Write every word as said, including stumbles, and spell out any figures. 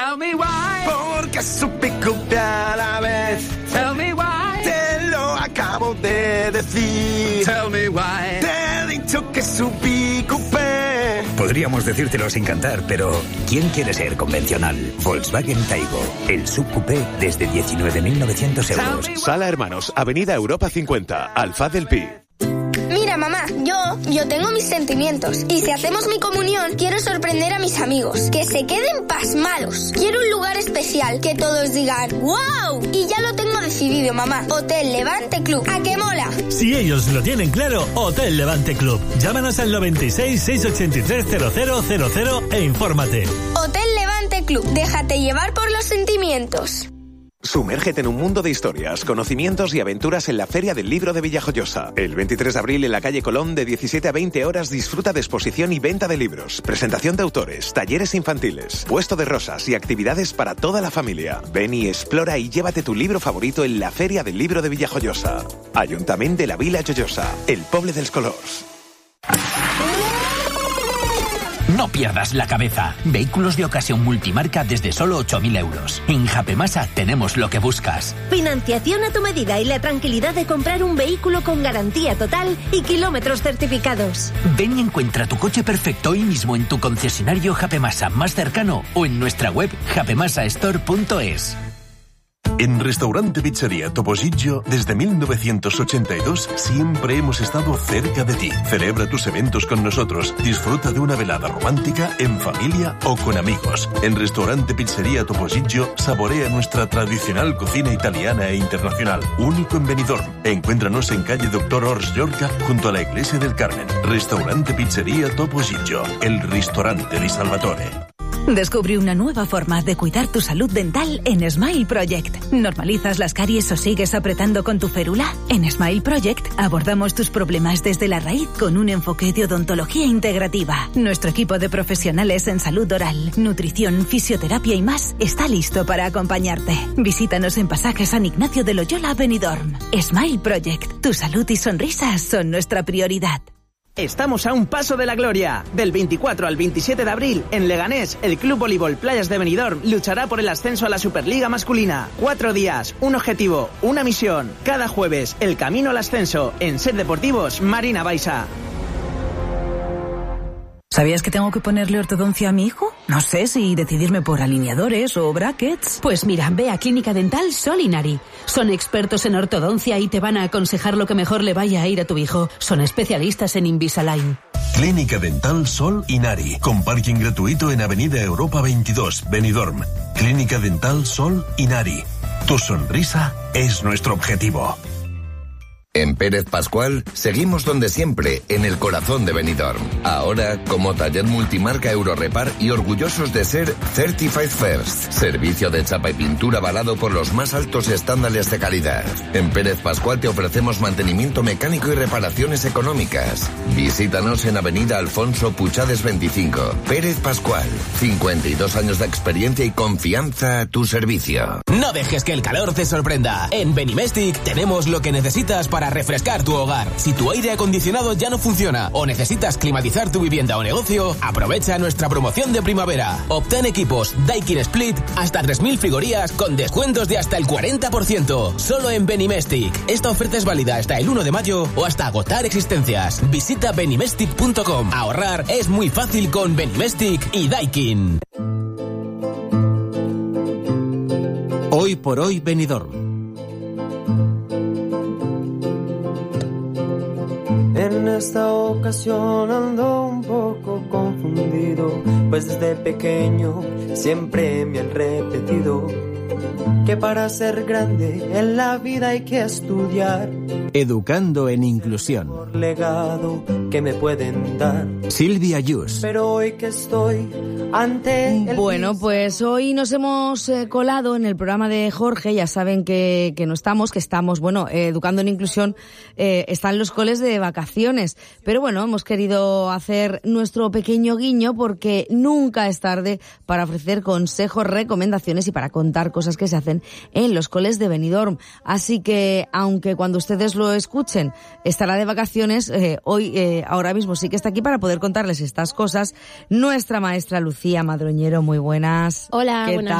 Tell me why. Porque supe que a la vez. Tell me why. Te lo acabo de decir. Tell me why. Te he dicho que subí coupé. Podríamos decírtelo sin cantar, pero ¿quién quiere ser convencional? Volkswagen Taigo, el subcoupé desde diecinueve mil novecientos euros. Sala Hermanos, Avenida Europa cincuenta, Alfaz del Pi. Mira, mamá, yo, yo tengo mis sentimientos. Y si hacemos mi comunión, quiero sorprender a mis amigos. Que se queden pasmados. Quiero un lugar especial, que todos digan ¡wow! Y ya lo tengo decidido, mamá. Hotel Levante Club. ¿A qué mola? Si ellos lo tienen claro, Hotel Levante Club. Llámanos al noventa y seis, seiscientos ochenta y tres, cero cero cero cero e infórmate. Hotel Levante Club. Déjate llevar por los sentimientos. Sumérgete en un mundo de historias, conocimientos y aventuras en la Feria del Libro de Villajoyosa. El veintitrés de abril en la calle Colón de diecisiete a veinte horas disfruta de exposición y venta de libros, presentación de autores, talleres infantiles, puesto de rosas y actividades para toda la familia. Ven y explora y llévate tu libro favorito en la Feria del Libro de Villajoyosa. Ayuntamiento de la Vila Joyosa, el poble dels colors. No pierdas la cabeza. Vehículos de ocasión multimarca desde solo ocho mil euros. En Japemasa tenemos lo que buscas. Financiación a tu medida y la tranquilidad de comprar un vehículo con garantía total y kilómetros certificados. Ven y encuentra tu coche perfecto hoy mismo en tu concesionario Japemasa más cercano o en nuestra web japemasa store punto es. En Restaurante Pizzería Topollillo, desde mil novecientos ochenta y dos, siempre hemos estado cerca de ti. Celebra tus eventos con nosotros. Disfruta de una velada romántica, en familia o con amigos. En Restaurante Pizzería Topollillo, saborea nuestra tradicional cocina italiana e internacional. Único en Benidorm. Encuéntranos en calle Doctor Ors Llorca, junto a la Iglesia del Carmen. Restaurante Pizzería Topollillo, el restaurante di Salvatore. Descubre una nueva forma de cuidar tu salud dental en Smile Project. ¿Normalizas las caries o sigues apretando con tu férula? En Smile Project abordamos tus problemas desde la raíz con un enfoque de odontología integrativa. Nuestro equipo de profesionales en salud oral, nutrición, fisioterapia y más está listo para acompañarte. Visítanos en Pasaje San Ignacio de Loyola, Benidorm. Smile Project. Tu salud y sonrisas son nuestra prioridad. Estamos a un paso de la gloria. Del veinticuatro al veintisiete de abril, en Leganés, el Club Voleibol Playas de Benidorm luchará por el ascenso a la Superliga Masculina. Cuatro días, un objetivo, una misión. Cada jueves, el camino al ascenso. En Ser Deportivos, Marina Baixa. ¿Sabías que tengo que ponerle ortodoncia a mi hijo? No sé si decidirme por alineadores o brackets. Pues mira, ve a Clínica Dental Sol Inari. Son expertos en ortodoncia y te van a aconsejar lo que mejor le vaya a ir a tu hijo. Son especialistas en Invisalign. Clínica Dental Sol Inari, con parking gratuito en Avenida Europa veintidós, Benidorm. Clínica Dental Sol Inari. Tu sonrisa es nuestro objetivo. En Pérez Pascual seguimos donde siempre, en el corazón de Benidorm. Ahora como taller multimarca Eurorepar y orgullosos de ser Certified First. Servicio de chapa y pintura avalado por los más altos estándares de calidad. En Pérez Pascual te ofrecemos mantenimiento mecánico y reparaciones económicas. Visítanos en Avenida Alfonso Puchades veinticinco. Pérez Pascual, cincuenta y dos años de experiencia y confianza a tu servicio. No dejes que el calor te sorprenda. En Benimestic tenemos lo que necesitas para refrescar tu hogar. Si tu aire acondicionado ya no funciona o necesitas climatizar tu vivienda o negocio, aprovecha nuestra promoción de primavera. Obtén equipos Daikin Split hasta tres mil frigorías con descuentos de hasta el cuarenta por ciento. Solo en Benimestic. Esta oferta es válida hasta el uno de mayo o hasta agotar existencias. Visita benimestic punto com. Ahorrar es muy fácil con Benimestic y Daikin. Hoy por hoy Benidorm. En esta ocasión ando un poco confundido, pues desde pequeño siempre me han repetido que para ser grande en la vida hay que estudiar. Educando en inclusión. Legado que me pueden dar. Silvia Yus. Pero hoy que estoy ante el... Bueno, pues hoy nos hemos eh, colado en el programa de Jorge. Ya saben que, que no estamos, que estamos, bueno, eh, Educando en Inclusión, eh, están los coles de vacaciones. Pero bueno, hemos querido hacer nuestro pequeño guiño porque nunca es tarde para ofrecer consejos, recomendaciones y para contar cosas que se hacen en los coles de Benidorm. Así que, aunque cuando ustedes lo escuchen estará de vacaciones, eh, hoy, eh, ahora mismo sí que está aquí para poder contarles estas cosas nuestra maestra Lucía Madroñero. Muy buenas. Hola, ¿Qué buenas. tal?